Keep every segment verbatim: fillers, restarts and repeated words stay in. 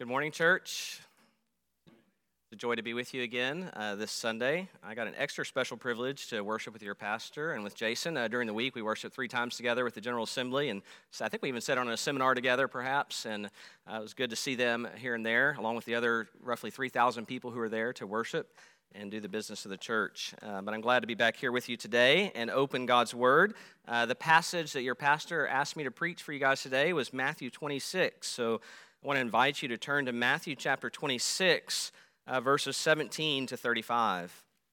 Good morning, church. It's a joy to be with you again uh, this Sunday. I got an extra special privilege to worship with your pastor and with Jason. Uh, during the week, we worshiped three times together with the General Assembly, and so I think we even sat on a seminar together, perhaps, and uh, it was good to see them here and there, along with the other roughly three thousand people who were there to worship and do the business of the church. Uh, but I'm glad to be back here with you today and open God's Word. Uh, the passage that your pastor asked me to preach for you guys today was Matthew twenty-six, so I want to invite you to turn to Matthew chapter twenty-six, uh, verses seventeen to thirty-five.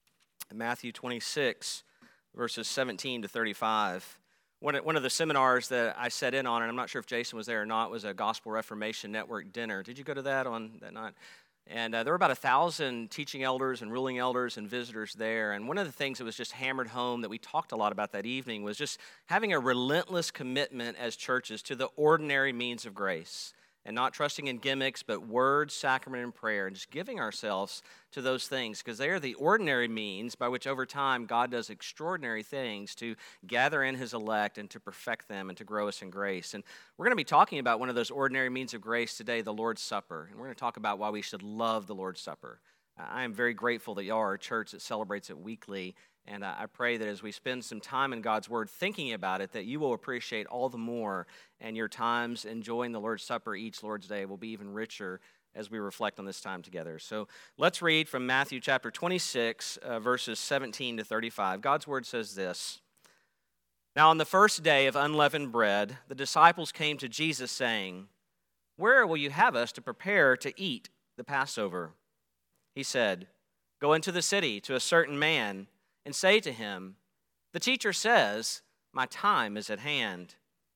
Matthew twenty-six, verses seventeen to thirty-five. One of, one of the seminars that I sat in on, and I'm not sure if Jason was there or not, was a Gospel Reformation Network dinner. Did you go to that on that night? And uh, there were about a thousand teaching elders and ruling elders and visitors there. And one of the things that was just hammered home that we talked a lot about that evening was just having a relentless commitment as churches to the ordinary means of grace. And not trusting in gimmicks, but word, sacrament, and prayer, and just giving ourselves to those things, because they are the ordinary means by which over time God does extraordinary things to gather in His elect and to perfect them and to grow us in grace. And we're going to be talking about one of those ordinary means of grace today, the Lord's Supper. And we're going to talk about why we should love the Lord's Supper. I am very grateful that y'all are a church that celebrates it weekly. And I pray that as we spend some time in God's Word thinking about it, that you will appreciate all the more, and your times enjoying the Lord's Supper each Lord's Day will be even richer as we reflect on this time together. So let's read from Matthew chapter twenty-six, uh, verses seventeen to thirty-five. God's Word says this: Now on the first day of unleavened bread, the disciples came to Jesus saying, "Where will you have us to prepare to eat the Passover?" He said, "Go into the city to a certain man, and say to him, 'The teacher says, my time is at hand.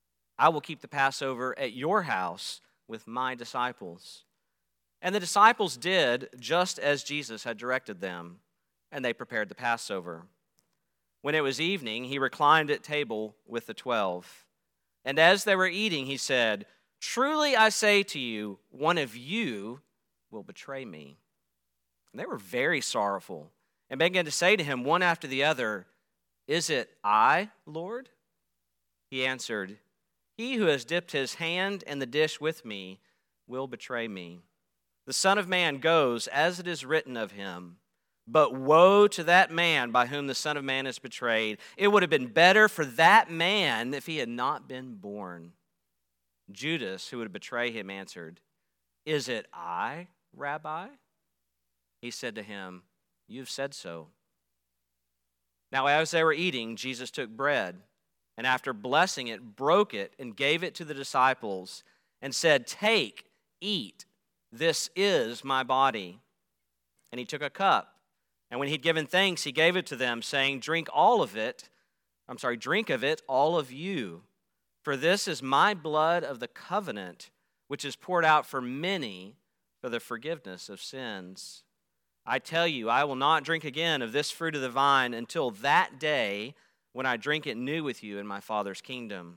I will keep the Passover at your house with my disciples.' And the disciples did just as Jesus had directed them, and they prepared the Passover. When it was evening, he reclined at table with the twelve. And as they were eating, he said, 'Truly I say to you, one of you will betray me.' And they were very sorrowful, and began to say to him one after the other, 'Is it I, Lord?' He answered, 'He who has dipped his hand in the dish with me will betray me. The Son of Man goes as it is written of him. But woe to that man by whom the Son of Man is betrayed. It would have been better for that man if he had not been born.' Judas, who would betray him, answered, 'Is it I, Rabbi?' He said to him, 'You've said so.' Now as they were eating, Jesus took bread, and after blessing it, broke it and gave it to the disciples, and said, 'Take, eat, this is my body.' And he took a cup, and when he'd given thanks, he gave it to them, saying, 'Drink all of it, I'm sorry, drink of it, all of you, for this is my blood of the covenant, which is poured out for many for the forgiveness of sins. I tell you, I will not drink again of this fruit of the vine until that day when I drink it new with you in my Father's kingdom.'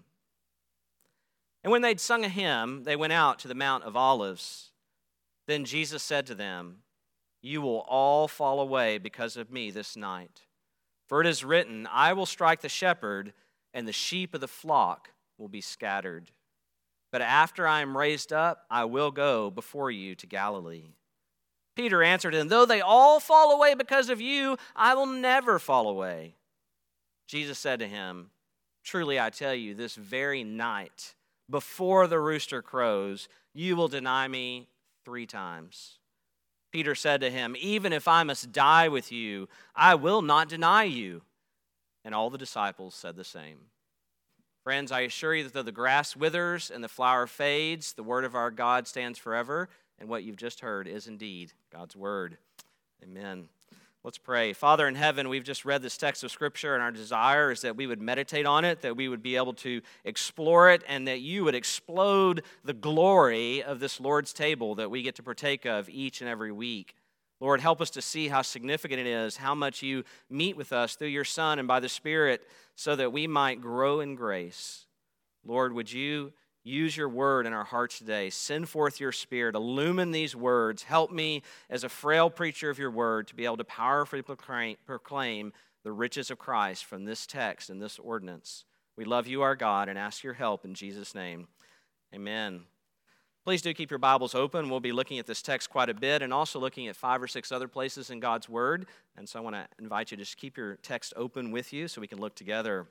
And when they'd sung a hymn, they went out to the Mount of Olives. Then Jesus said to them, 'You will all fall away because of me this night. For it is written, I will strike the shepherd, and the sheep of the flock will be scattered. But after I am raised up, I will go before you to Galilee.' Peter answered him, 'Though they all fall away because of you, I will never fall away.' Jesus said to him, 'Truly I tell you, this very night, before the rooster crows, you will deny me three times.' Peter said to him, 'Even if I must die with you, I will not deny you.' And all the disciples said the same. Friends, I assure you that though the grass withers and the flower fades, the word of our God stands forever. And what you've just heard is indeed God's word. Amen. Let's pray. Father in heaven, we've just read this text of Scripture, and our desire is that we would meditate on it, that we would be able to explore it, and that you would explode the glory of this Lord's table that we get to partake of each and every week. Lord, help us to see how significant it is, how much you meet with us through your Son and by the Spirit, so that we might grow in grace. Lord, would you use your word in our hearts today. Send forth your Spirit. Illumine these words. Help me as a frail preacher of your word to be able to powerfully proclaim the riches of Christ from this text and this ordinance. We love you, our God, and ask your help in Jesus' name. Amen. Please do keep your Bibles open. We'll be looking at this text quite a bit and also looking at five or six other places in God's Word. And so I want to invite you to just keep your text open with you so we can look together.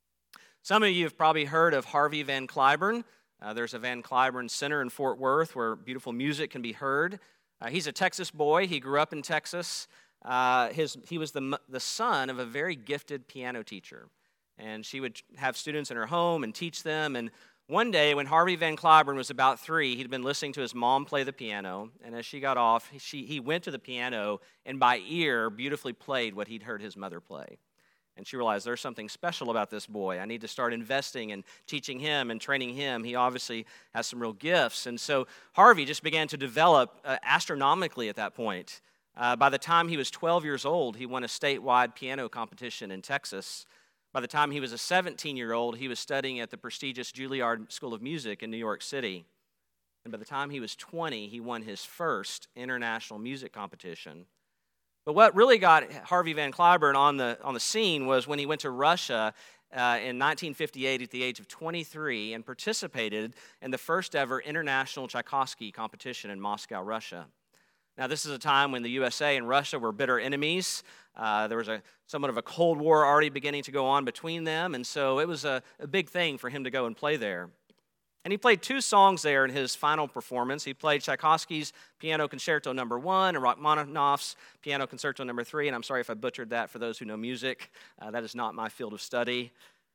Some of you have probably heard of Harvey Van Cliburn. Uh, there's a Van Cliburn Center in Fort Worth where beautiful music can be heard. Uh, he's a Texas boy. He grew up in Texas. Uh, his, he was the, the son of a very gifted piano teacher. And she would have students in her home and teach them. And one day, when Harvey Van Cliburn was about three, he'd been listening to his mom play the piano, and as she got off, she, he went to the piano and by ear beautifully played what he'd heard his mother play. And she realized there's something special about this boy. I need to start investing and teaching him and training him. He obviously has some real gifts. And so Harvey just began to develop uh, astronomically at that point. Uh, by the time he was twelve years old, he won a statewide piano competition in Texas. By the time he was a seventeen-year-old, he was studying at the prestigious Juilliard School of Music in New York City. And by the time he was twenty, he won his first international music competition. But what really got Harvey Van Cliburn on the, on the scene was when he went to Russia uh, in nineteen fifty-eight at the age of twenty-three and participated in the first ever international Tchaikovsky competition in Moscow, Russia. Now, this is a time when the U S A and Russia were bitter enemies. Uh, there was a somewhat of a Cold War already beginning to go on between them, and so it was a, a big thing for him to go and play there. And he played two songs there in his final performance. He played Tchaikovsky's Piano Concerto Number One and Rachmaninoff's Piano Concerto Number Three. And I'm sorry if I butchered that for those who know music. Uh, that is not my field of study.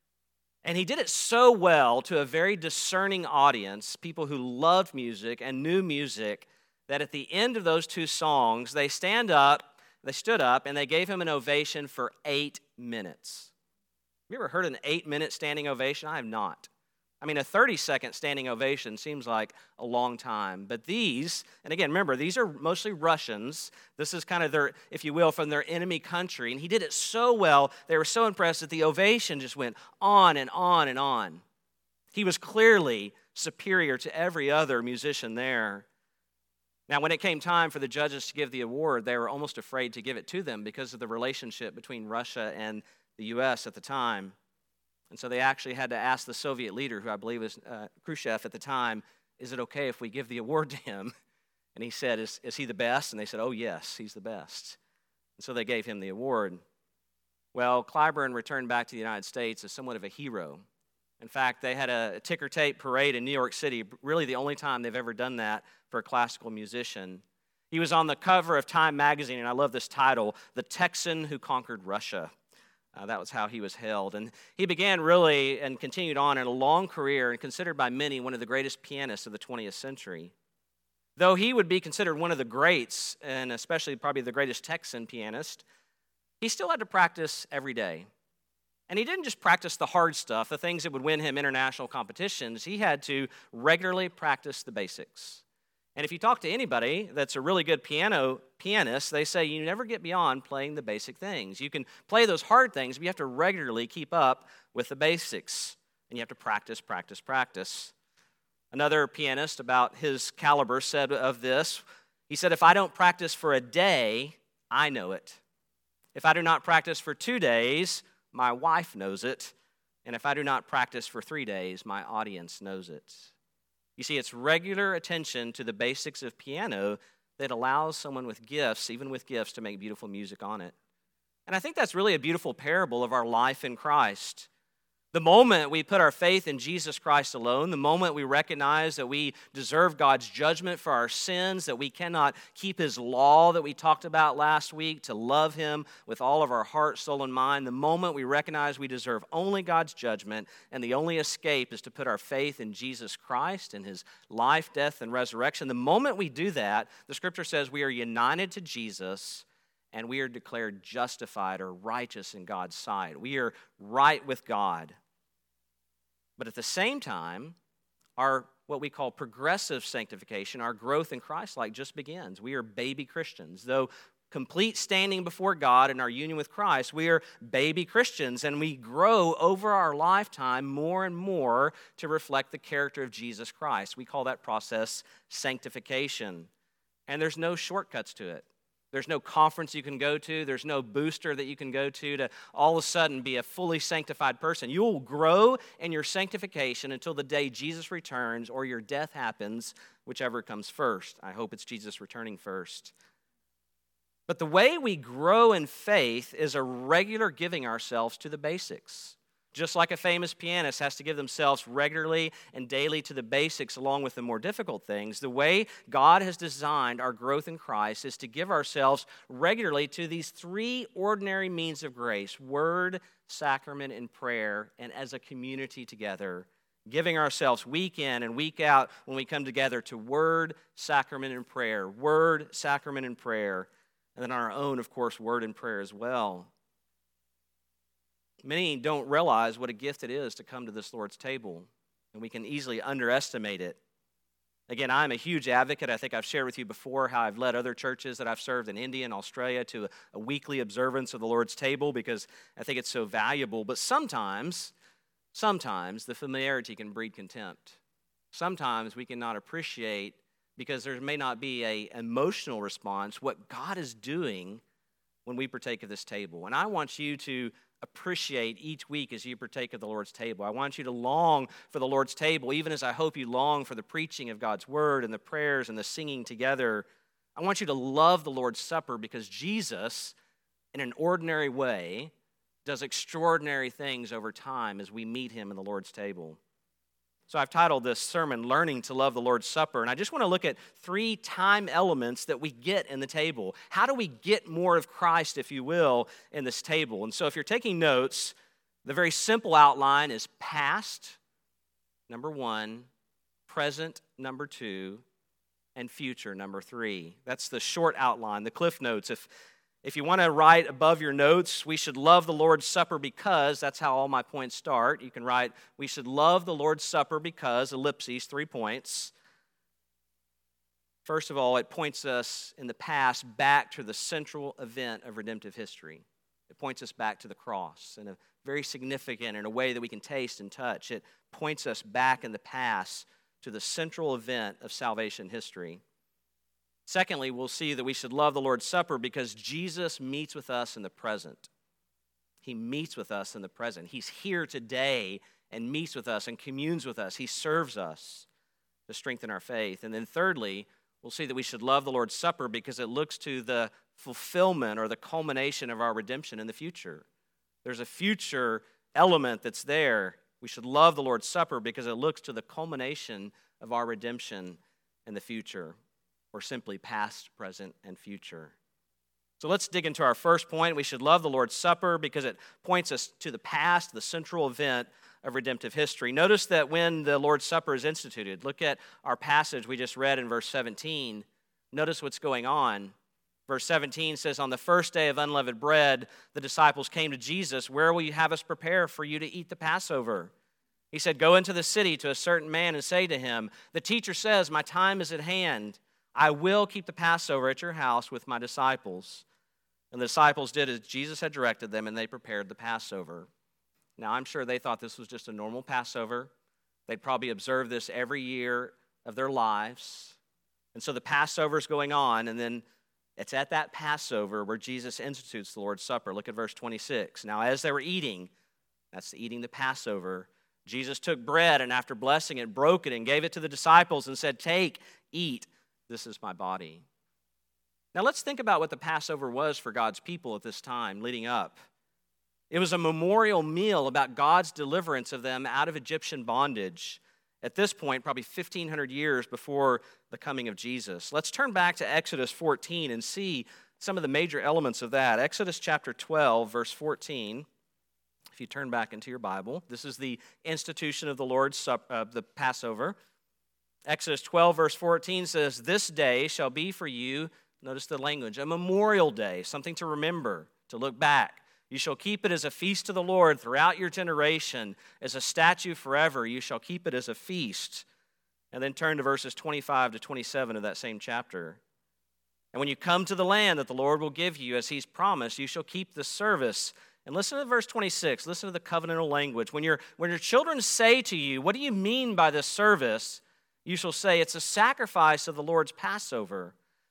And he did it so well to a very discerning audience, people who loved music and knew music, that at the end of those two songs, they stand up, they stood up, and they gave him an ovation for eight minutes. Have you ever heard an eight-minute standing ovation? I have not. I mean, a thirty-second standing ovation seems like a long time. But these, and again, remember, these are mostly Russians. This is kind of their, if you will, from their enemy country. And he did it so well, they were so impressed that the ovation just went on and on and on. He was clearly superior to every other musician there. Now, when it came time for the judges to give the award, they were almost afraid to give it to them because of the relationship between Russia and the U S at the time. And so they actually had to ask the Soviet leader, who I believe was uh, Khrushchev at the time, is it okay if we give the award to him? And he said, is, is he the best? And they said, oh, yes, he's the best. And so they gave him the award. Well, Cliburn returned back to the United States as somewhat of a hero. In fact, they had a ticker tape parade in New York City, really the only time they've ever done that for a classical musician. He was on the cover of Time magazine, and I love this title, The Texan Who Conquered Russia. Uh, that was how he was held. And he began really and continued on in a long career and considered by many one of the greatest pianists of the twentieth century. Though he would be considered one of the greats, and especially probably the greatest Texan pianist, he still had to practice every day. And he didn't just practice the hard stuff, the things that would win him international competitions. He had to regularly practice the basics. And if you talk to anybody that's a really good piano pianist, they say you never get beyond playing the basic things. You can play those hard things, but you have to regularly keep up with the basics. And you have to practice, practice, practice. Another pianist about his caliber said of this, he said, if I don't practice for a day, I know it. If I do not practice for two days, my wife knows it, and if I do not practice for three days, my audience knows it. You see, it's regular attention to the basics of piano that allows someone with gifts, even with gifts, to make beautiful music on it. And I think that's really a beautiful parable of our life in Christ. The moment we put our faith in Jesus Christ alone, the moment we recognize that we deserve God's judgment for our sins, that we cannot keep His law that we talked about last week, to love Him with all of our heart, soul, and mind, the moment we recognize we deserve only God's judgment and the only escape is to put our faith in Jesus Christ and His life, death, and resurrection, the moment we do that, the Scripture says we are united to Jesus and we are declared justified or righteous in God's sight. We are right with God. But at the same time, our what we call progressive sanctification, our growth in Christ-like just begins. We are baby Christians. Though complete standing before God in our union with Christ, we are baby Christians, and we grow over our lifetime more and more to reflect the character of Jesus Christ. We call that process sanctification. And there's no shortcuts to it. There's no conference you can go to. There's no booster that you can go to to all of a sudden be a fully sanctified person. You will grow in your sanctification until the day Jesus returns or your death happens, whichever comes first. I hope it's Jesus returning first. But the way we grow in faith is a regular giving ourselves to the basics. Just like a famous pianist has to give themselves regularly and daily to the basics along with the more difficult things, the way God has designed our growth in Christ is to give ourselves regularly to these three ordinary means of grace: word, sacrament, and prayer, and as a community together, giving ourselves week in and week out when we come together to word, sacrament, and prayer, word, sacrament, and prayer, and then our own, of course, word and prayer as well. Many don't realize what a gift it is to come to this Lord's table, and we can easily underestimate it. Again, I'm a huge advocate. I think I've shared with you before how I've led other churches that I've served in India and Australia to a, a weekly observance of the Lord's table because I think it's so valuable. But sometimes, sometimes the familiarity can breed contempt. Sometimes we cannot appreciate, because there may not be an emotional response, what God is doing when we partake of this table. And I want you to appreciate each week as you partake of the Lord's table. I want you to long for the Lord's table, even as I hope you long for the preaching of God's word and the prayers and the singing together. I want you to love the Lord's Supper because Jesus, in an ordinary way, does extraordinary things over time as we meet him in the Lord's table. So I've titled this sermon, Learning to Love the Lord's Supper, and I just want to look at three time elements that we get in the table. How do we get more of Christ, if you will, in this table? And so if you're taking notes, the very simple outline is past, number one, present, number two, and future, number three. That's the short outline, the cliff notes. If If you want to write above your notes, we should love the Lord's Supper because, that's how all my points start. You can write, we should love the Lord's Supper because, ellipses, three points. First of all, it points us in the past back to the central event of redemptive history. It points us back to the cross in a very significant, in a way that we can taste and touch. It points us back in the past to the central event of salvation history. Secondly, we'll see that we should love the Lord's Supper because Jesus meets with us in the present. He meets with us in the present. He's here today and meets with us and communes with us. He serves us to strengthen our faith. And then thirdly, we'll see that we should love the Lord's Supper because it looks to the fulfillment or the culmination of our redemption in the future. There's a future element that's there. We should love the Lord's Supper because it looks to the culmination of our redemption in the future, or simply past, present, and future. So let's dig into our first point. We should love the Lord's Supper because it points us to the past, the central event of redemptive history. Notice that when the Lord's Supper is instituted, look at our passage we just read in verse seventeen. Notice what's going on. Verse seventeen says, on the first day of unleavened bread, the disciples came to Jesus. Where will you have us prepare for you to eat the Passover? He said, go into the city to a certain man and say to him, the teacher says, my time is at hand. I will keep the Passover at your house with my disciples. And the disciples did as Jesus had directed them, and they prepared the Passover. Now, I'm sure they thought this was just a normal Passover. They'd probably observe this every year of their lives. And so the Passover is going on, and then it's at that Passover where Jesus institutes the Lord's Supper. Look at verse twenty-six. Now, as they were eating, that's eating the Passover, Jesus took bread, and after blessing it, broke it and gave it to the disciples and said, take, eat. This is my body. Now let's think about what the Passover was for God's people at this time leading up. It was a memorial meal about God's deliverance of them out of Egyptian bondage. At this point, probably fifteen hundred years before the coming of Jesus. Let's turn back to Exodus fourteen and see some of the major elements of that. Exodus chapter twelve, verse fourteen. If you turn back into your Bible, this is the institution of the Lord's Supper, uh, the Passover. Exodus twelve, verse fourteen says, this day shall be for you, notice the language, a memorial day, something to remember, to look back. You shall keep it as a feast to the Lord throughout your generation, as a statute forever. You shall keep it as a feast. And then turn to verses twenty-five to twenty-seven of that same chapter. And when you come to the land that the Lord will give you, as he's promised, you shall keep the service. And listen to verse twenty-six. Listen to the covenantal language. When, your when your children say to you, what do you mean by this service? You shall say, it's a sacrifice of the Lord's Passover.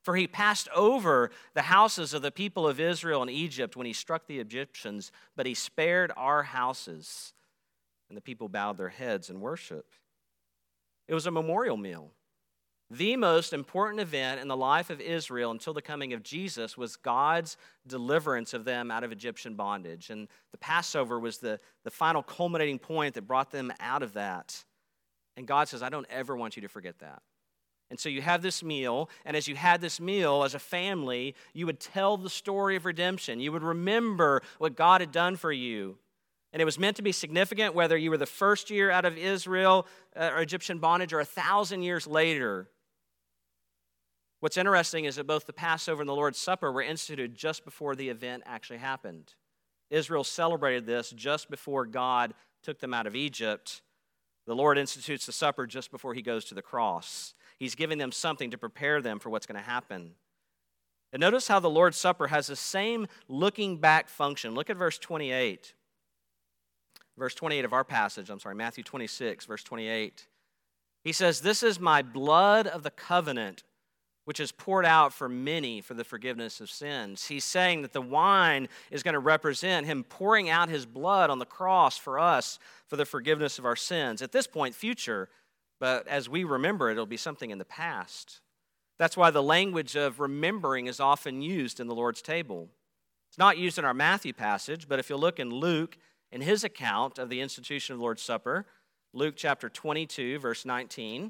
For he passed over the houses of the people of Israel and Egypt when he struck the Egyptians, but he spared our houses. And the people bowed their heads in worship. It was a memorial meal. The most important event in the life of Israel until the coming of Jesus was God's deliverance of them out of Egyptian bondage. And the Passover was the, the final culminating point that brought them out of that. And God says, I don't ever want you to forget that. And so you have this meal, and as you had this meal as a family, you would tell the story of redemption. You would remember what God had done for you. And it was meant to be significant whether you were the first year out of Israel uh, or Egyptian bondage or a thousand years later. What's interesting is that both the Passover and the Lord's Supper were instituted just before the event actually happened. Israel celebrated this just before God took them out of Egypt. The Lord institutes the supper just before he goes to the cross. He's giving them something to prepare them for what's going to happen. And notice how the Lord's Supper has the same looking back function. Look at verse twenty-eight. Verse twenty-eight of our passage, I'm sorry, Matthew twenty-six, verse twenty-eight. He says, "This is my blood of the covenant, which is poured out for many for the forgiveness of sins." He's saying that the wine is going to represent him pouring out his blood on the cross for us for the forgiveness of our sins. At this point, future, but as we remember, it'll be something in the past. That's why the language of remembering is often used in the Lord's table. It's not used in our Matthew passage, but if you look in Luke, in his account of the institution of the Lord's Supper, Luke chapter twenty-two, verse nineteen,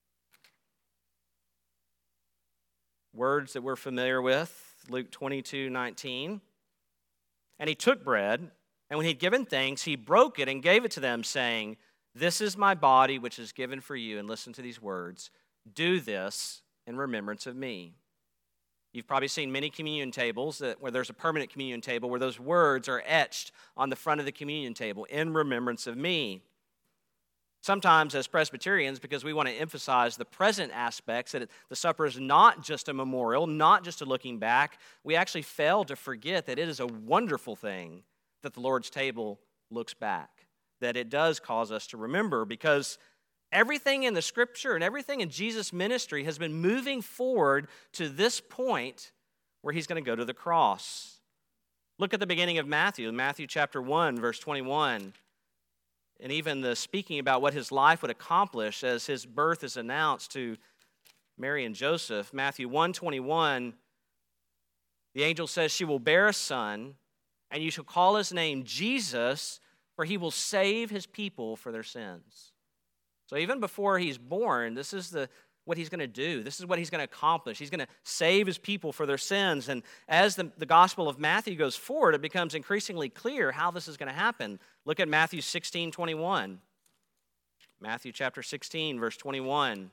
words that we're familiar with, Luke twenty-two, nineteen. "And he took bread, and when he'd given thanks, he broke it and gave it to them, saying, 'This is my body, which is given for you.' And listen to these words, 'Do this in remembrance of me.'" You've probably seen many communion tables that, where there's a permanent communion table where those words are etched on the front of the communion table, "In remembrance of me." Sometimes as Presbyterians, because we want to emphasize the present aspects, that the supper is not just a memorial, not just a looking back, we actually fail to forget that it is a wonderful thing that the Lord's table looks back, that it does cause us to remember, because everything in the Scripture and everything in Jesus' ministry has been moving forward to this point where he's going to go to the cross. Look at the beginning of Matthew, Matthew chapter one, verse twenty-one. And even the speaking about what his life would accomplish as his birth is announced to Mary and Joseph. Matthew one twenty-one, the angel says, "She will bear a son, and you shall call his name Jesus, for he will save his people for their sins." So even before he's born, this is the what he's going to do. This is what he's going to accomplish. He's going to save his people for their sins. And as the, the Gospel of Matthew goes forward, it becomes increasingly clear how this is going to happen. Look at Matthew sixteen twenty-one. Matthew chapter sixteen, verse twenty-one.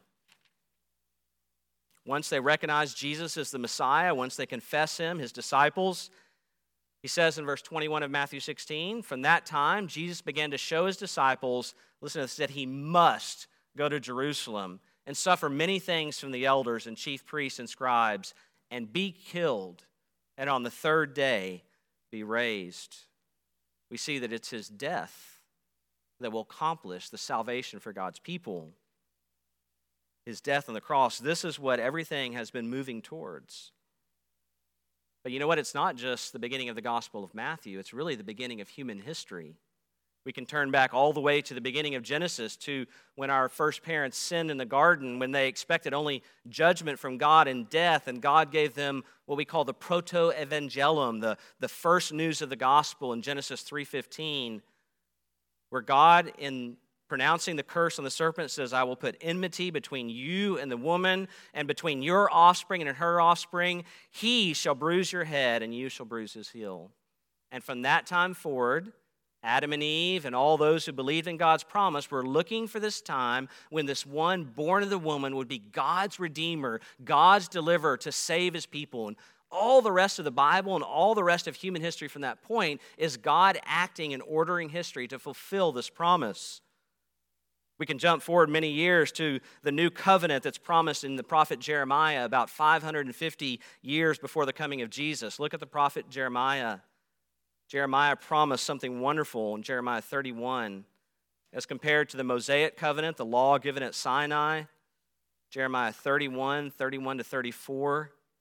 Once they recognize Jesus as the Messiah, once they confess him, his disciples, he says in verse twenty-one of Matthew sixteen, "From that time, Jesus began to show his disciples," listen to this, "that he must go to Jerusalem and suffer many things from the elders and chief priests and scribes, and be killed, and on the third day be raised." We see that it's his death that will accomplish the salvation for God's people. His death on the cross, this is what everything has been moving towards. But you know what? It's not just the beginning of the Gospel of Matthew. It's really the beginning of human history. We can turn back all the way to the beginning of Genesis, to when our first parents sinned in the garden, when they expected only judgment from God and death, and God gave them what we call the proto-evangelium, the, the first news of the gospel in Genesis three fifteen, where God, in pronouncing the curse on the serpent, says, "I will put enmity between you and the woman, and between your offspring and her offspring. He shall bruise your head, and you shall bruise his heel." And from that time forward, Adam and Eve and all those who believed in God's promise were looking for this time when this one born of the woman would be God's redeemer, God's deliverer to save his people. And all the rest of the Bible and all the rest of human history from that point is God acting and ordering history to fulfill this promise. We can jump forward many years to the new covenant that's promised in the prophet Jeremiah about five hundred fifty years before the coming of Jesus. Look at the prophet Jeremiah. Jeremiah promised something wonderful in Jeremiah thirty-one. As compared to the Mosaic covenant, the law given at Sinai, Jeremiah thirty-one, thirty-one to thirty-four.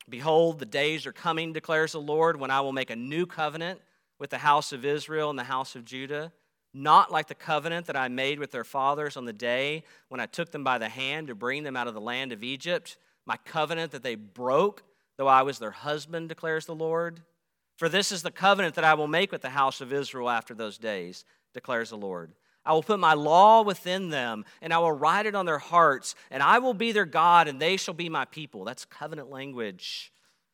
Behold, the days are coming, declares the Lord, when I will make a new covenant with the house of Israel and the house of Judah, not like the covenant that I made with their fathers on the day when I took them by the hand to bring them out of the land of Egypt, my covenant that they broke, though I was their husband, declares the Lord. For this is the covenant that I will make with the house of Israel after those days, declares the Lord. I will put my law within them, and I will write it on their hearts, and I will be their God, and they shall be my people. That's covenant language.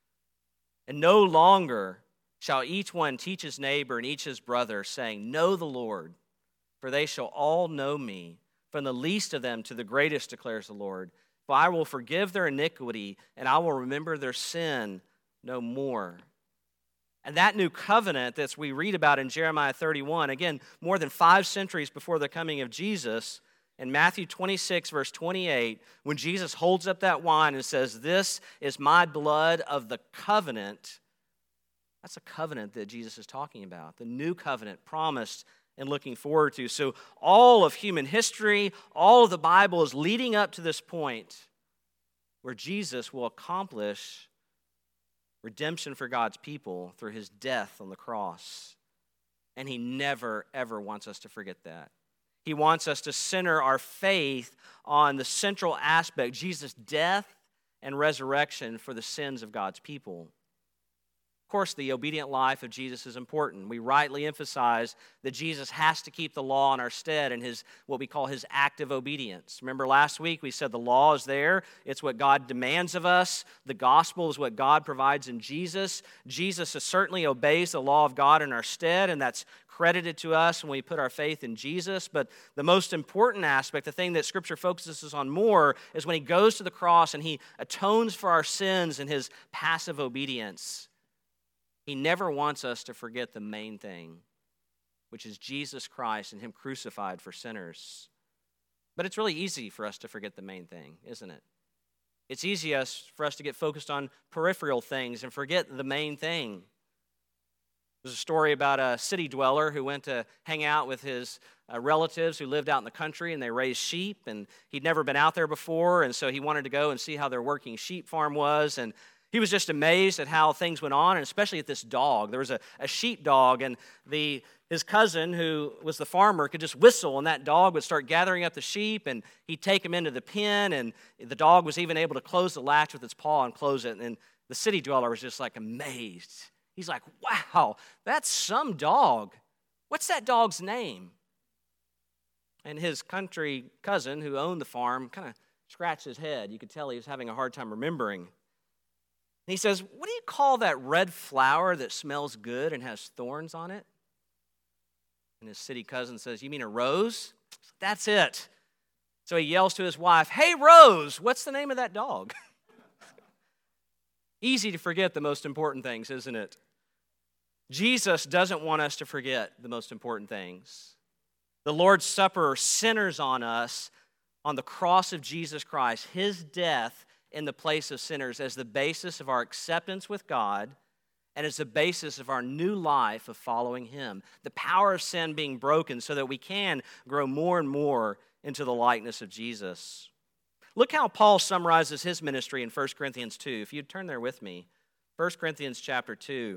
And no longer shall each one teach his neighbor and each his brother, saying, Know the Lord, for they shall all know me, from the least of them to the greatest, declares the Lord. For I will forgive their iniquity, and I will remember their sin no more. And that new covenant that we read about in Jeremiah thirty-one, again, more than five centuries before the coming of Jesus, in Matthew twenty-six, verse twenty-eight, when Jesus holds up that wine and says, This is my blood of the covenant, that's a covenant that Jesus is talking about, the new covenant promised and looking forward to. So all of human history, all of the Bible is leading up to this point where Jesus will accomplish redemption for God's people through his death on the cross. And he never, ever wants us to forget that. He wants us to center our faith on the central aspect, Jesus' death and resurrection for the sins of God's people. Of course, the obedient life of Jesus is important. We rightly emphasize that Jesus has to keep the law in our stead and his what we call his active obedience. Remember last week we said the law is there. It's what God demands of us. The gospel is what God provides in Jesus. Jesus certainly obeys the law of God in our stead, and that's credited to us when we put our faith in Jesus. But the most important aspect, the thing that Scripture focuses on more, is when he goes to the cross and he atones for our sins in his passive obedience. He never wants us to forget the main thing, which is Jesus Christ and him crucified for sinners. But it's really easy for us to forget the main thing, isn't it? It's easy for us to get focused on peripheral things and forget the main thing. There's a story about a city dweller who went to hang out with his uh, relatives who lived out in the country, and they raised sheep, and he'd never been out there before, and so he wanted to go and see how their working sheep farm was, and he was just amazed at how things went on, and especially at this dog. There was a, a sheep dog, and the his cousin, who was the farmer, could just whistle, and that dog would start gathering up the sheep, and he'd take them into the pen, and the dog was even able to close the latch with its paw and close it, and the city dweller was just like amazed. He's like, wow, that's some dog. What's that dog's name? And his country cousin, who owned the farm, kind of scratched his head. You could tell he was having a hard time remembering. And he says, what do you call that red flower that smells good and has thorns on it? And his city cousin says, you mean a rose? That's it. So he yells to his wife, hey, Rose, what's the name of that dog? Easy to forget the most important things, isn't it? Jesus doesn't want us to forget the most important things. The Lord's Supper centers on us, on the cross of Jesus Christ, his death in the place of sinners as the basis of our acceptance with God and as the basis of our new life of following him. The power of sin being broken so that we can grow more and more into the likeness of Jesus. Look how Paul summarizes his ministry in First Corinthians two. If you'd turn there with me, First Corinthians chapter two.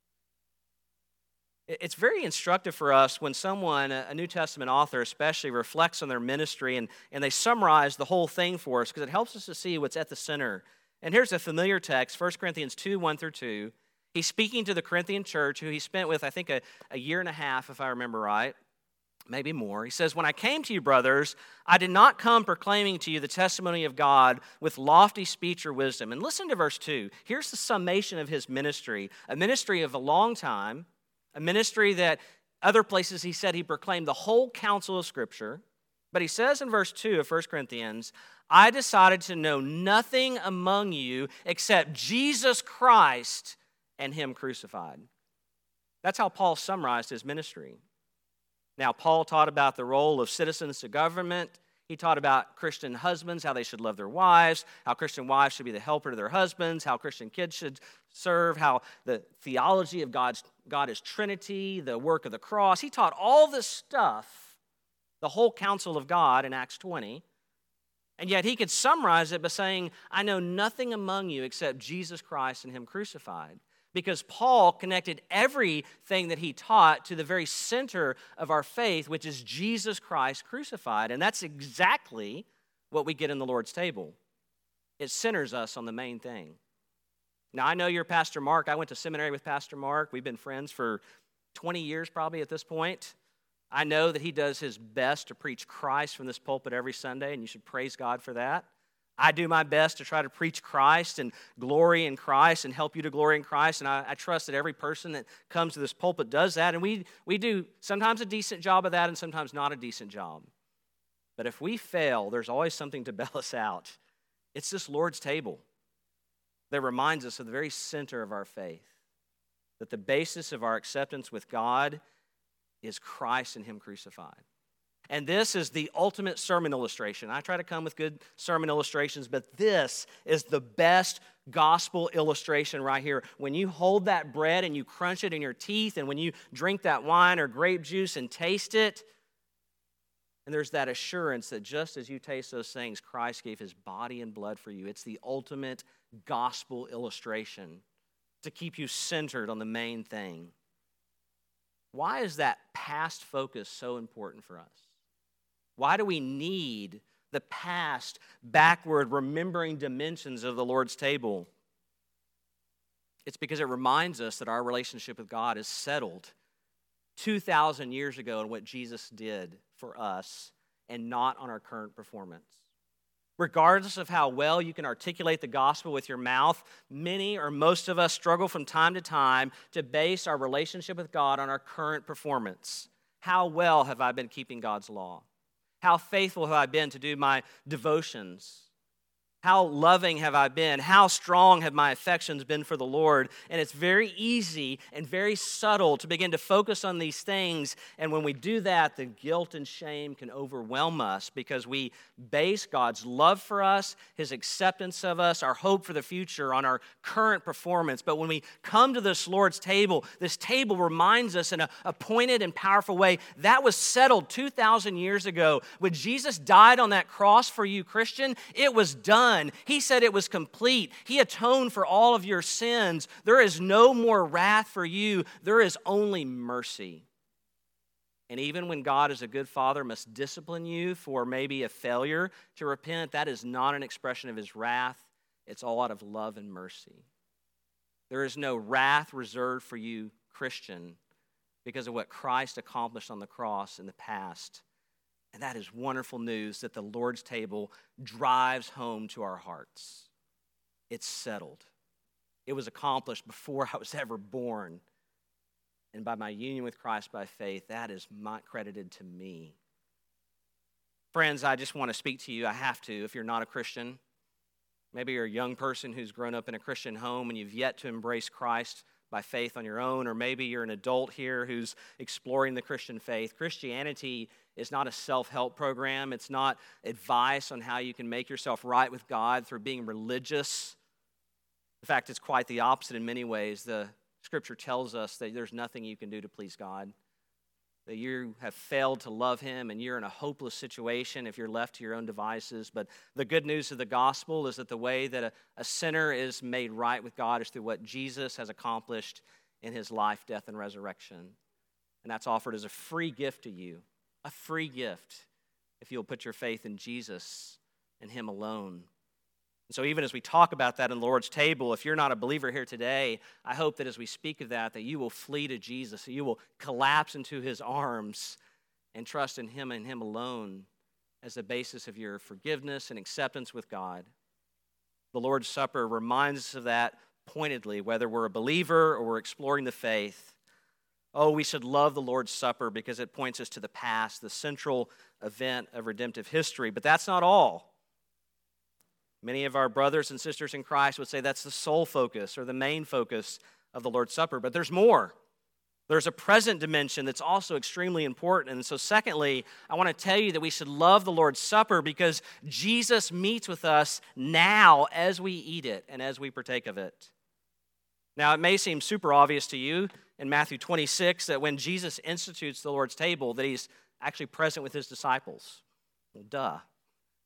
It's very instructive for us when someone, a New Testament author especially, reflects on their ministry and, and they summarize the whole thing for us because it helps us to see what's at the center. And here's a familiar text, First Corinthians two, one through two. He's speaking to the Corinthian church, who he spent with, I think, a, a year and a half, if I remember right, maybe more. He says, when I came to you, brothers, I did not come proclaiming to you the testimony of God with lofty speech or wisdom. And listen to verse two. Here's the summation of his ministry, a ministry of a long time, a ministry that other places he said he proclaimed the whole counsel of Scripture. But he says in verse two of First Corinthians, I decided to know nothing among you except Jesus Christ and him crucified. That's how Paul summarized his ministry. Now, Paul taught about the role of citizens to government. He taught about Christian husbands, how they should love their wives, how Christian wives should be the helper to their husbands, how Christian kids should serve, how the theology of God's God is Trinity, the work of the cross. He taught all this stuff, the whole counsel of God in Acts twenty. And yet he could summarize it by saying, I know nothing among you except Jesus Christ and him crucified. Because Paul connected everything that he taught to the very center of our faith, which is Jesus Christ crucified. And that's exactly what we get in the Lord's table. It centers us on the main thing. Now, I know you're Pastor Mark. I went to seminary with Pastor Mark. We've been friends for twenty years probably at this point. I know that he does his best to preach Christ from this pulpit every Sunday, and you should praise God for that. I do my best to try to preach Christ and glory in Christ and help you to glory in Christ, and I, I trust that every person that comes to this pulpit does that, and we, we do sometimes a decent job of that and sometimes not a decent job. But if we fail, there's always something to bail us out. It's this Lord's table that reminds us of the very center of our faith, that the basis of our acceptance with God is Christ and him crucified. And this is the ultimate sermon illustration. I try to come with good sermon illustrations, but this is the best gospel illustration right here. When you hold that bread and you crunch it in your teeth, and when you drink that wine or grape juice and taste it, and there's that assurance that just as you taste those things, Christ gave his body and blood for you. It's the ultimate gospel illustration to keep you centered on the main thing. Why is that past focus so important for us? Why do we need the past, backward, remembering dimensions of the Lord's table? It's because it reminds us that our relationship with God is settled two thousand years ago in what Jesus did for us and not on our current performance. Regardless of how well you can articulate the gospel with your mouth, many or most of us struggle from time to time to base our relationship with God on our current performance. How well have I been keeping God's law? How faithful have I been to do my devotions? How loving have I been? How strong have my affections been for the Lord? And it's very easy and very subtle to begin to focus on these things. And when we do that, the guilt and shame can overwhelm us because we base God's love for us, his acceptance of us, our hope for the future on our current performance. But when we come to this Lord's table, this table reminds us in a, a pointed and powerful way that was settled two thousand years ago. When Jesus died on that cross for you, Christian, it was done. He said it was complete. He atoned for all of your sins. There is no more wrath for you. There is only mercy. And even when God as a good father must discipline you for maybe a failure to repent, that is not an expression of his wrath. It's all out of love and mercy. There is no wrath reserved for you, Christian, because of what Christ accomplished on the cross in the past. And that is wonderful news that the Lord's table drives home to our hearts. It's settled. It was accomplished before I was ever born. And by my union with Christ by faith, that is my, credited to me. Friends, I just want to speak to you. I have to, if you're not a Christian. Maybe you're a young person who's grown up in a Christian home and you've yet to embrace Christ by faith on your own, or maybe you're an adult here who's exploring the Christian faith. Christianity is not a self-help program. It's not advice on how you can make yourself right with God through being religious. In fact, it's quite the opposite in many ways. The Scripture tells us that there's nothing you can do to please God, that you have failed to love him and you're in a hopeless situation if you're left to your own devices. But the good news of the gospel is that the way that a, a sinner is made right with God is through what Jesus has accomplished in his life, death, and resurrection. And that's offered as a free gift to you, a free gift if you'll put your faith in Jesus and him alone. And so even as we talk about that in the Lord's table, if you're not a believer here today, I hope that as we speak of that, that you will flee to Jesus, that you will collapse into his arms and trust in him and him alone as the basis of your forgiveness and acceptance with God. The Lord's Supper reminds us of that pointedly, whether we're a believer or we're exploring the faith. Oh, we should love the Lord's Supper because it points us to the past, the central event of redemptive history. But that's not all. Many of our brothers and sisters in Christ would say that's the sole focus or the main focus of the Lord's Supper. But there's more. There's a present dimension that's also extremely important. And so secondly, I want to tell you that we should love the Lord's Supper because Jesus meets with us now as we eat it and as we partake of it. Now, it may seem super obvious to you in Matthew twenty-six that when Jesus institutes the Lord's table that he's actually present with his disciples. Well, duh.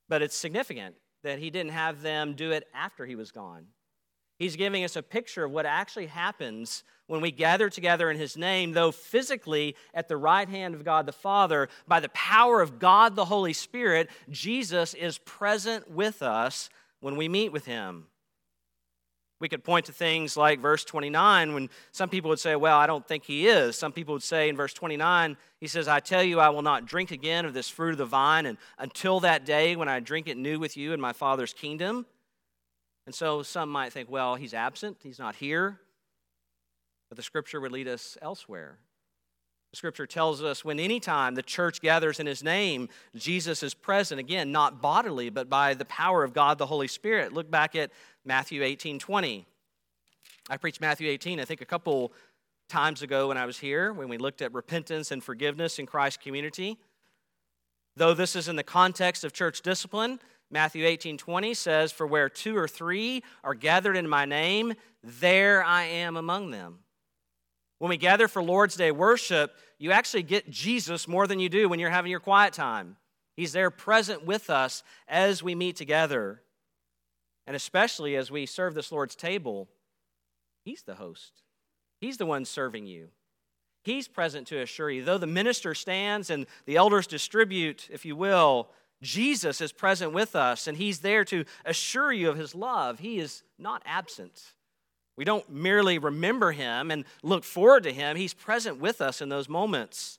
But it's significant that he didn't have them do it after he was gone. He's giving us a picture of what actually happens when we gather together in his name, though physically at the right hand of God the Father, by the power of God the Holy Spirit, Jesus is present with us when we meet with him. We could point to things like verse twenty-nine, when some people would say, well, I don't think he is. Some people would say in verse twenty-nine, he says, I tell you, I will not drink again of this fruit of the vine and until that day when I drink it new with you in my Father's kingdom. And so some might think, well, he's absent, he's not here. But the Scripture would lead us elsewhere. The Scripture tells us when any time the church gathers in his name, Jesus is present, again, not bodily, but by the power of God the Holy Spirit. Look back at Matthew eighteen twenty. I preached Matthew eighteen, I think, a couple times ago when I was here, when we looked at repentance and forgiveness in Christ's community. Though this is in the context of church discipline, Matthew eighteen twenty says, for where two or three are gathered in my name, there I am among them. When we gather for Lord's Day worship, you actually get Jesus more than you do when you're having your quiet time. He's there present with us as we meet together. And especially as we serve this Lord's table, he's the host. He's the one serving you. He's present to assure you. Though the minister stands and the elders distribute, if you will, Jesus is present with us, and he's there to assure you of his love. He is not absent. We don't merely remember him and look forward to him. He's present with us in those moments.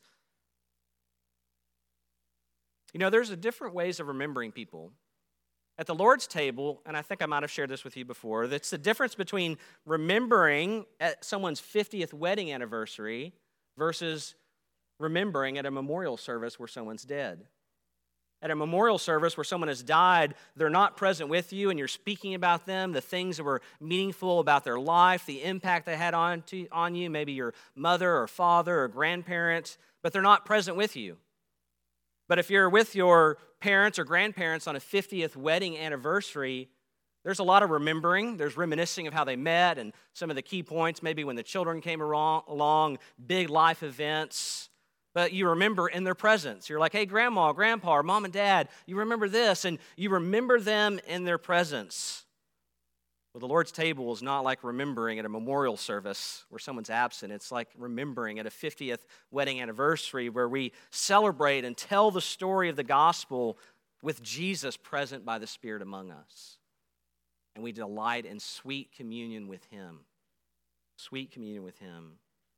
You know, there's a different ways of remembering people. At the Lord's table, and I think I might have shared this with you before, that's the difference between remembering at someone's fiftieth wedding anniversary versus remembering at a memorial service where someone's dead. At a memorial service where someone has died, they're not present with you and you're speaking about them, the things that were meaningful about their life, the impact they had on, to, on you, maybe your mother or father or grandparent, but they're not present with you. But if you're with your parents or grandparents on a fiftieth wedding anniversary, there's a lot of remembering. There's reminiscing of how they met and some of the key points, maybe when the children came along, big life events. But you remember in their presence. You're like, hey, grandma, grandpa, or mom and dad, you remember this, and you remember them in their presence. Well, the Lord's table is not like remembering at a memorial service where someone's absent. It's like remembering at a fiftieth wedding anniversary where we celebrate and tell the story of the gospel with Jesus present by the Spirit among us. And we delight in sweet communion with him. Sweet communion with him.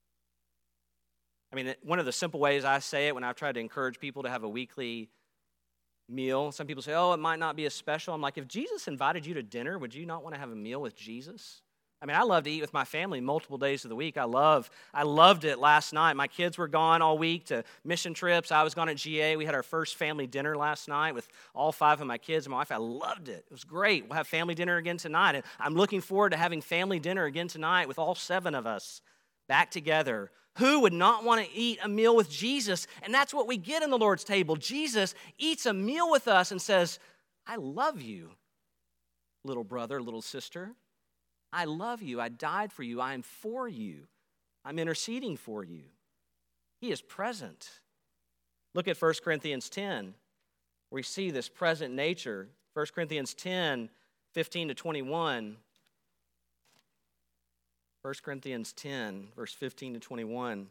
I mean, one of the simple ways I say it when I've tried to encourage people to have a weekly meal, some people say, oh, it might not be as special. I'm like, if Jesus invited you to dinner, would you not want to have a meal with Jesus? I mean, I love to eat with my family multiple days of the week. I love, I loved it last night. My kids were gone all week to mission trips. I was gone at G A. We had our first family dinner last night with all five of my kids and my wife. I loved it. It was great. We'll have family dinner again tonight. And I'm looking forward to having family dinner again tonight with all seven of us back together. Who would not want to eat a meal with Jesus? And that's what we get in the Lord's table. Jesus eats a meal with us and says, I love you, little brother, little sister. I love you. I died for you. I am for you. I'm interceding for you. He is present. Look at First Corinthians ten, where we see this present nature. First Corinthians ten, fifteen to twenty-one. First Corinthians ten, verse fifteen to twenty-one.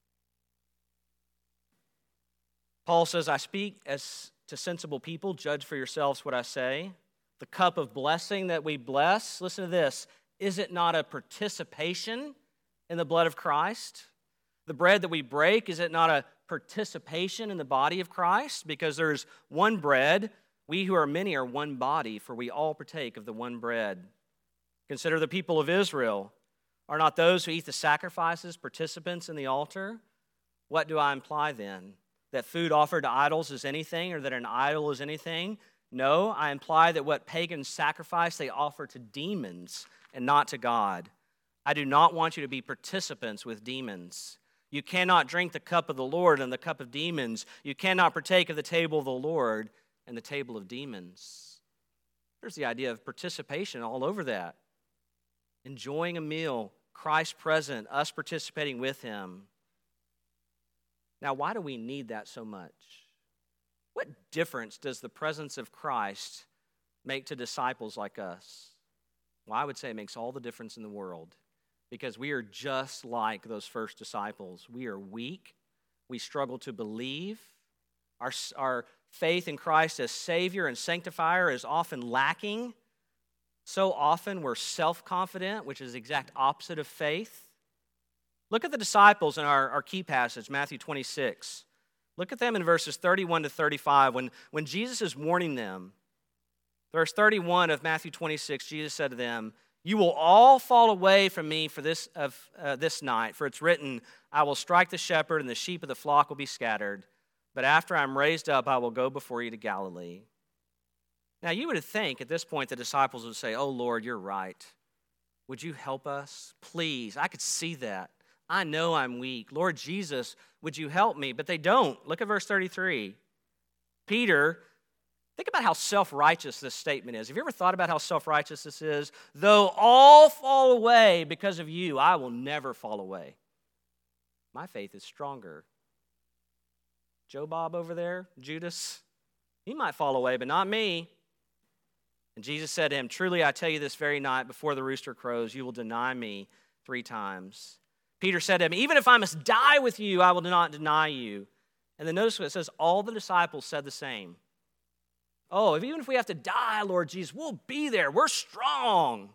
Paul says, I speak as to sensible people. Judge for yourselves what I say. The cup of blessing that we bless, listen to this, is it not a participation in the blood of Christ? The bread that we break, is it not a participation in the body of Christ? Because there's one bread. We who are many are one body, for we all partake of the one bread. Consider the people of Israel. Are not those who eat the sacrifices participants in the altar? What do I imply then? That food offered to idols is anything, or that an idol is anything? No, I imply that what pagans sacrifice, they offer to demons and not to God. I do not want you to be participants with demons. You cannot drink the cup of the Lord and the cup of demons. You cannot partake of the table of the Lord and the table of demons. There's the idea of participation all over that. Enjoying a meal, Christ present, us participating with him. Now, why do we need that so much? What difference does the presence of Christ make to disciples like us? Well, I would say it makes all the difference in the world, because we are just like those first disciples. We are weak. We struggle to believe. Our, our faith in Christ as Savior and Sanctifier is often lacking. So often we're self-confident, which is the exact opposite of faith. Look at the disciples in our, our key passage, Matthew twenty-six. Look at them in verses thirty-one to thirty-five. When, when Jesus is warning them, verse thirty-one of Matthew twenty-six, Jesus said to them, "You will all fall away from me for this of uh, this night, for it's written, I will strike the shepherd, and the sheep of the flock will be scattered. But after I'm raised up, I will go before you to Galilee." Now, you would think at this point the disciples would say, "Oh, Lord, you're right. Would you help us? Please." I could see that. I know I'm weak. Lord Jesus, would you help me? But they don't. Look at verse thirty-three. Peter, think about how self-righteous this statement is. Have you ever thought about how self-righteous this is? "Though all fall away because of you, I will never fall away. My faith is stronger." Joe Bob over there, Judas, he might fall away, but not me. And Jesus said to him, "Truly I tell you, this very night before the rooster crows, you will deny me three times." Peter said to him, "Even if I must die with you, I will not deny you." And then notice what it says, all the disciples said the same. "Oh, if even if we have to die, Lord Jesus, we'll be there. We're strong."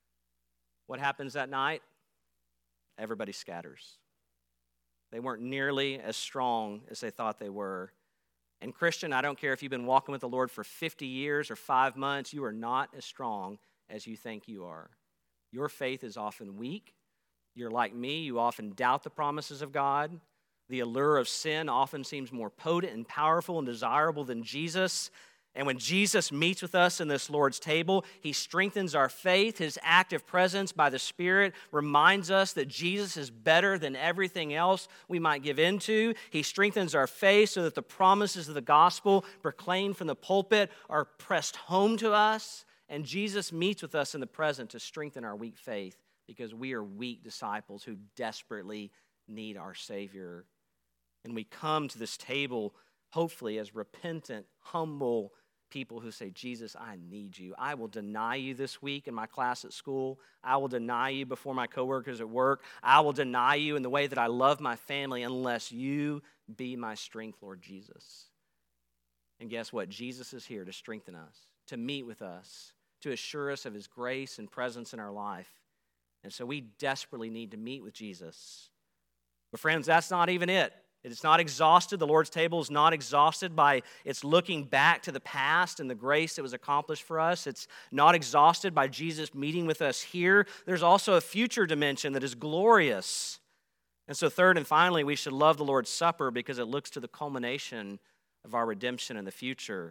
What happens that night? Everybody scatters. They weren't nearly as strong as they thought they were. And Christian, I don't care if you've been walking with the Lord for fifty years or five months, you are not as strong as you think you are. Your faith is often weak. You're like me, you often doubt the promises of God. The allure of sin often seems more potent and powerful and desirable than Jesus. And when Jesus meets with us in this Lord's table, he strengthens our faith. His active presence by the Spirit reminds us that Jesus is better than everything else we might give into. He strengthens our faith so that the promises of the gospel proclaimed from the pulpit are pressed home to us. And Jesus meets with us in the present to strengthen our weak faith, because we are weak disciples who desperately need our Savior. And we come to this table, hopefully, as repentant, humble people who say, "Jesus, I need you. I will deny you this week in my class at school. I will deny you before my coworkers at work. I will deny you in the way that I love my family unless you be my strength, Lord Jesus." And guess what? Jesus is here to strengthen us, to meet with us, to assure us of his grace and presence in our life. And so we desperately need to meet with Jesus. But friends, that's not even it. It's not exhausted. The Lord's table is not exhausted by its looking back to the past and the grace that was accomplished for us. It's not exhausted by Jesus meeting with us here. There's also a future dimension that is glorious. And so third and finally, we should love the Lord's Supper because it looks to the culmination of our redemption in the future.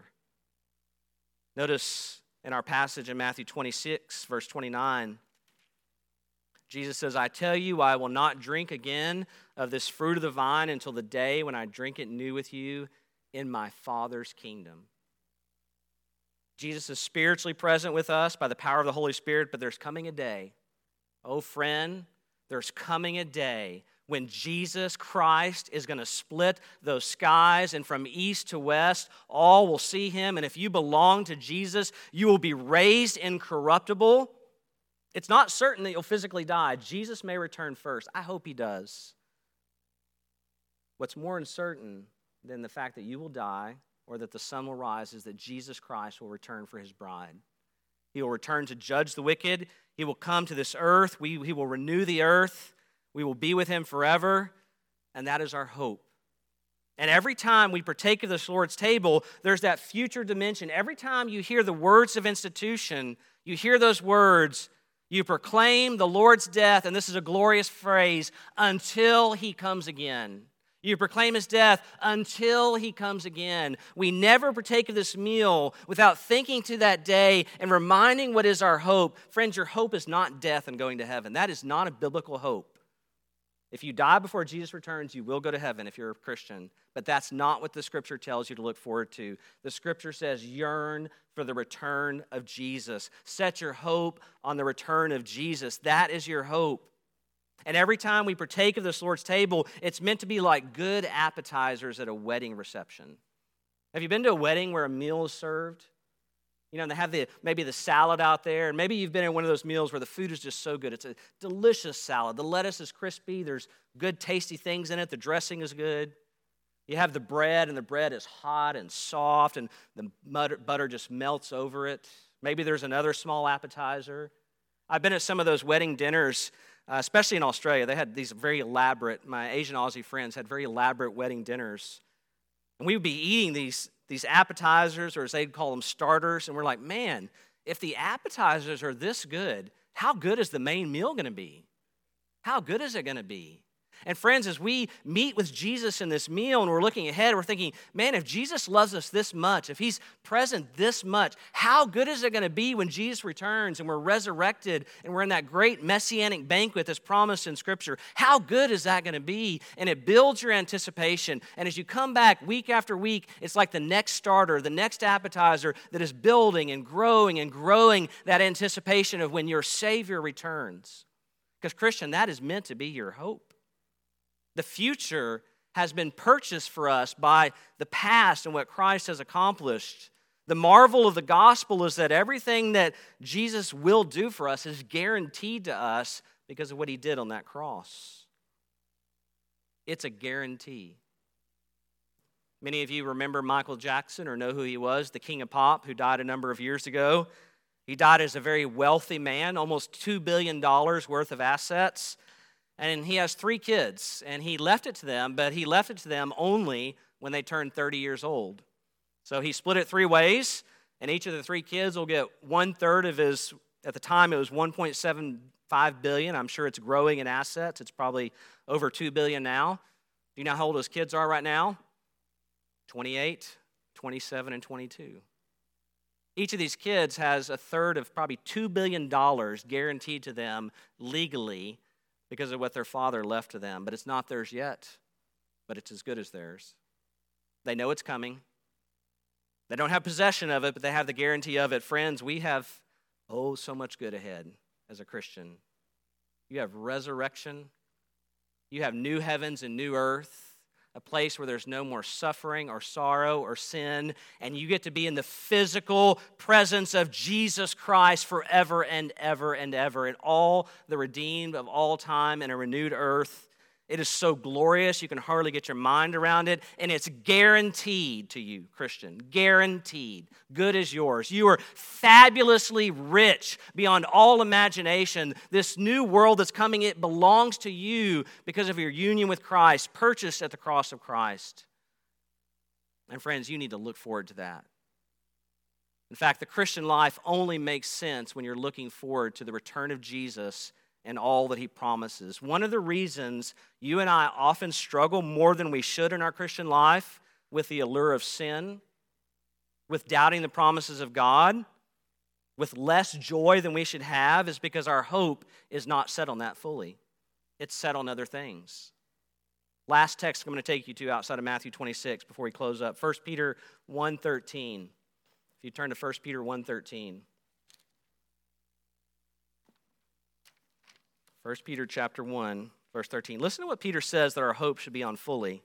Notice in our passage in Matthew twenty-six, verse twenty-nine, Jesus says, "I tell you, I will not drink again of this fruit of the vine until the day when I drink it new with you in my Father's kingdom." Jesus is spiritually present with us by the power of the Holy Spirit, but there's coming a day, oh friend, there's coming a day when Jesus Christ is going to split those skies, and from east to west, all will see him. And if you belong to Jesus, you will be raised incorruptible. It's not certain that you'll physically die. Jesus may return first. I hope he does. What's more uncertain than the fact that you will die or that the sun will rise is that Jesus Christ will return for his bride. He will return to judge the wicked. He will come to this earth. We, he will renew the earth. We will be with him forever, and that is our hope. And every time we partake of this Lord's table, there's that future dimension. Every time you hear the words of institution, you hear those words, you proclaim the Lord's death, and this is a glorious phrase, until he comes again. You proclaim his death until he comes again. We never partake of this meal without thinking to that day and reminding what is our hope. Friends, your hope is not death and going to heaven. That is not a biblical hope. If you die before Jesus returns, you will go to heaven if you're a Christian. But that's not what the Scripture tells you to look forward to. The Scripture says, yearn for the return of Jesus. Set your hope on the return of Jesus. That is your hope. And every time we partake of this Lord's table, it's meant to be like good appetizers at a wedding reception. Have you been to a wedding where a meal is served? You know, and they have the maybe the salad out there, and maybe you've been in one of those meals where the food is just so good. It's a delicious salad. The lettuce is crispy. There's good, tasty things in it. The dressing is good. You have the bread, and the bread is hot and soft, and the butter just melts over it. Maybe there's another small appetizer. I've been at some of those wedding dinners, uh, especially in Australia. They had these very elaborate, my Asian Aussie friends had very elaborate wedding dinners. And we would be eating these, these appetizers, or as they'd call them, starters, and we're like, man, if the appetizers are this good, how good is the main meal going to be? How good is it going to be? And friends, as we meet with Jesus in this meal and we're looking ahead, we're thinking, man, if Jesus loves us this much, if he's present this much, how good is it going to be when Jesus returns and we're resurrected and we're in that great messianic banquet that's promised in Scripture? How good is that going to be? And it builds your anticipation. And as you come back week after week, it's like the next starter, the next appetizer that is building and growing and growing that anticipation of when your Savior returns. Because, Christian, that is meant to be your hope. The future has been purchased for us by the past and what Christ has accomplished. The marvel of the gospel is that everything that Jesus will do for us is guaranteed to us because of what he did on that cross. It's a guarantee. Many of you remember Michael Jackson or know who he was, the king of pop, who died a number of years ago. He died as a very wealthy man, almost two billion dollars worth of assets. And he has three kids, and he left it to them, but he left it to them only when they turned thirty years old. So he split it three ways, and each of the three kids will get one-third of his, at the time it was one point seven five billion dollars. I'm sure it's growing in assets. It's probably over two billion dollars now. Do you know how old his kids are right now? twenty-eight, twenty-seven, and twenty-two. Each of these kids has a third of probably two billion dollars guaranteed to them legally because of what their father left to them. But it's not theirs yet, but it's as good as theirs. They know it's coming. They don't have possession of it, but they have the guarantee of it. Friends, we have, oh, so much good ahead as a Christian. You have resurrection. You have new heavens and new earth, a place where there's no more suffering or sorrow or sin, and you get to be in the physical presence of Jesus Christ forever and ever and ever, and all the redeemed of all time in a renewed earth. It is so glorious, you can hardly get your mind around it, and it's guaranteed to you, Christian, guaranteed. Good is yours. You are fabulously rich beyond all imagination. This new world that's coming, it belongs to you because of your union with Christ, purchased at the cross of Christ. And friends, you need to look forward to that. In fact, the Christian life only makes sense when you're looking forward to the return of Jesus and all that he promises. One of the reasons you and I often struggle more than we should in our Christian life with the allure of sin, with doubting the promises of God, with less joy than we should have, is because our hope is not set on that fully. It's set on other things. Last text I'm going to take you to outside of Matthew twenty-six before we close up. First Peter one thirteen. If you turn to First Peter one thirteen. First Peter chapter one, verse thirteen. Listen to what Peter says that our hope should be on fully.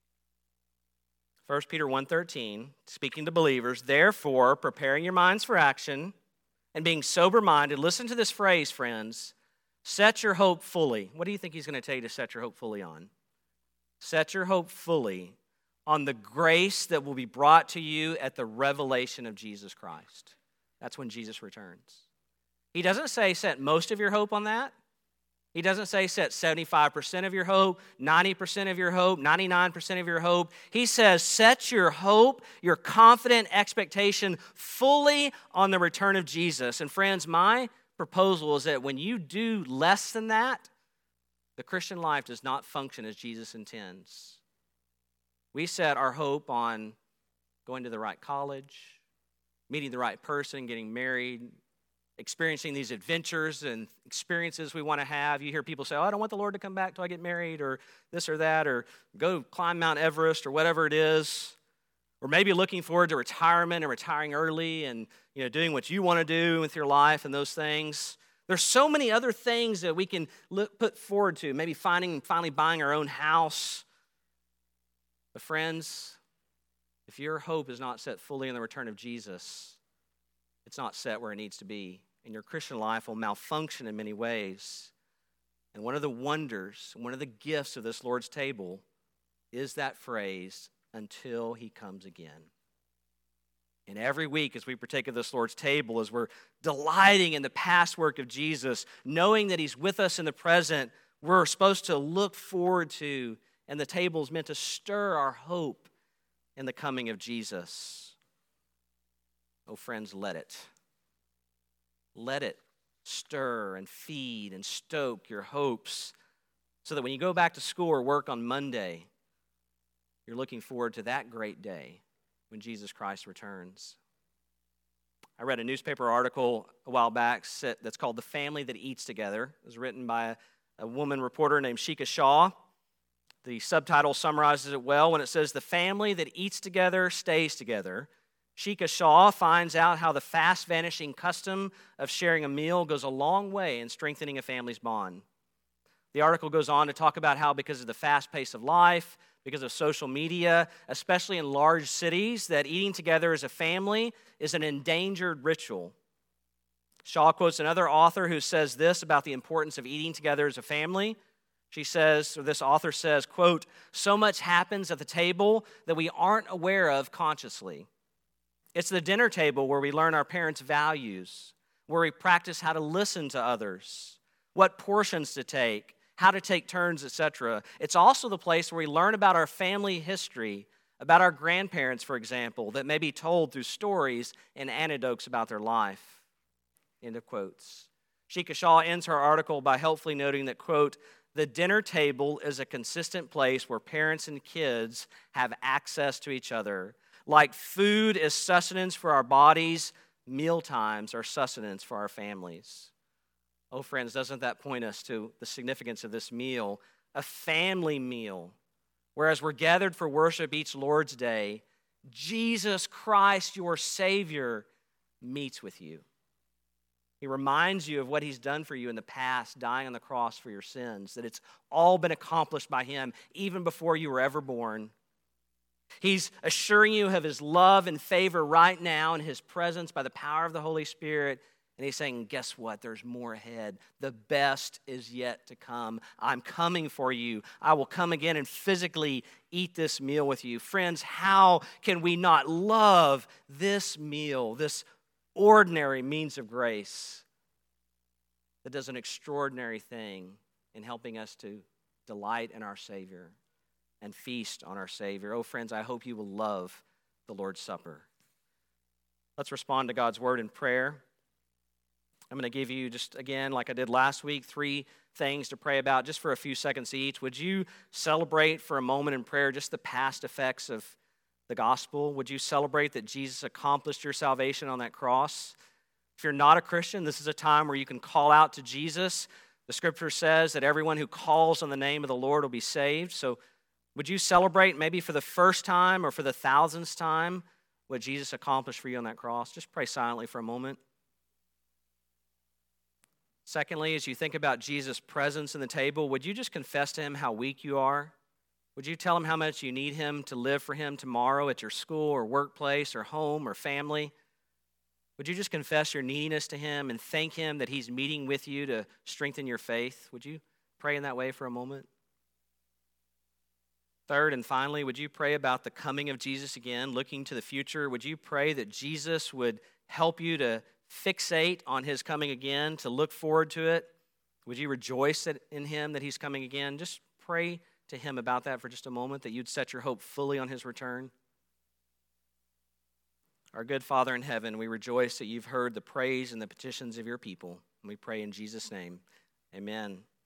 First Peter one thirteen, speaking to believers, therefore, preparing your minds for action and being sober-minded. Listen to this phrase, friends. Set your hope fully. What do you think he's going to tell you to set your hope fully on? Set your hope fully on the grace that will be brought to you at the revelation of Jesus Christ. That's when Jesus returns. He doesn't say set most of your hope on that. He doesn't say set seventy-five percent of your hope, ninety percent of your hope, ninety-nine percent of your hope. He says set your hope, your confident expectation fully on the return of Jesus. And friends, my proposal is that when you do less than that, the Christian life does not function as Jesus intends. We set our hope on going to the right college, meeting the right person, getting married, experiencing these adventures and experiences we want to have. You hear people say, oh, I don't want the Lord to come back till I get married, or this or that, or go climb Mount Everest, or whatever it is. Or maybe looking forward to retirement and retiring early and, you know, doing what you want to do with your life and those things. There's so many other things that we can look, put forward to, maybe finding, finally buying our own house. But friends, If your hope is not set fully in the return of Jesus, it's not set where it needs to be. And your Christian life will malfunction in many ways. And one of the wonders, one of the gifts of this Lord's table is that phrase, until he comes again. And every week as we partake of this Lord's table, as we're delighting in the past work of Jesus, knowing that he's with us in the present, we're supposed to look forward to, and the table is meant to stir our hope in the coming of Jesus. Oh, friends, let it. Let it stir and feed and stoke your hopes so that when you go back to school or work on Monday, you're looking forward to that great day when Jesus Christ returns. I read a newspaper article a while back that's called The Family That Eats Together. It was written by a, a woman reporter named Sheikha Shah. The subtitle summarizes it well when it says, "The family that eats together stays together." Sheikha Shah finds out how the fast-vanishing custom of sharing a meal goes a long way in strengthening a family's bond. The article goes on to talk about how because of the fast pace of life, because of social media, especially in large cities, that eating together as a family is an endangered ritual. Shaw quotes another author who says this about the importance of eating together as a family. She says, or this author says, quote, "So much happens at the table that we aren't aware of consciously. It's the dinner table where we learn our parents' values, where we practice how to listen to others, what portions to take, how to take turns, et cetera. It's also the place where we learn about our family history, about our grandparents, for example, that may be told through stories and anecdotes about their life." End of quotes. Sheikha Shah ends her article by helpfully noting that, quote, "The dinner table is a consistent place where parents and kids have access to each other. Like food is sustenance for our bodies, meal times are sustenance for our families." Oh, friends, doesn't that point us to the significance of this meal? A family meal. Whereas we're gathered for worship each Lord's Day, Jesus Christ, your Savior, meets with you. He reminds you of what he's done for you in the past, dying on the cross for your sins, that it's all been accomplished by him even before you were ever born. He's assuring you of his love and favor right now in his presence by the power of the Holy Spirit. And he's saying, guess what? There's more ahead. The best is yet to come. I'm coming for you. I will come again and physically eat this meal with you. Friends, how can we not love this meal, this ordinary means of grace that does an extraordinary thing in helping us to delight in our Savior and feast on our Savior? Oh, friends, I hope you will love the Lord's Supper. Let's respond to God's word in prayer. I'm going to give you just, again, like I did last week, three things to pray about just for a few seconds each. Would you celebrate for a moment in prayer just the past effects of the gospel? Would you celebrate that Jesus accomplished your salvation on that cross? If you're not a Christian, this is a time where you can call out to Jesus. The scripture says that everyone who calls on the name of the Lord will be saved. So would you celebrate maybe for the first time or for the thousandth time what Jesus accomplished for you on that cross? Just pray silently for a moment. Secondly, as you think about Jesus' presence in the table, would you just confess to him how weak you are? Would you tell him how much you need him to live for him tomorrow at your school or workplace or home or family? Would you just confess your neediness to him and thank him that he's meeting with you to strengthen your faith? Would you pray in that way for a moment? Third and finally, would you pray about the coming of Jesus again, looking to the future? Would you pray that Jesus would help you to fixate on his coming again, to look forward to it? Would you rejoice in him that he's coming again? Just pray to him about that for just a moment, that you'd set your hope fully on his return. Our good Father in heaven, we rejoice that you've heard the praise and the petitions of your people. And we pray in Jesus' name, amen.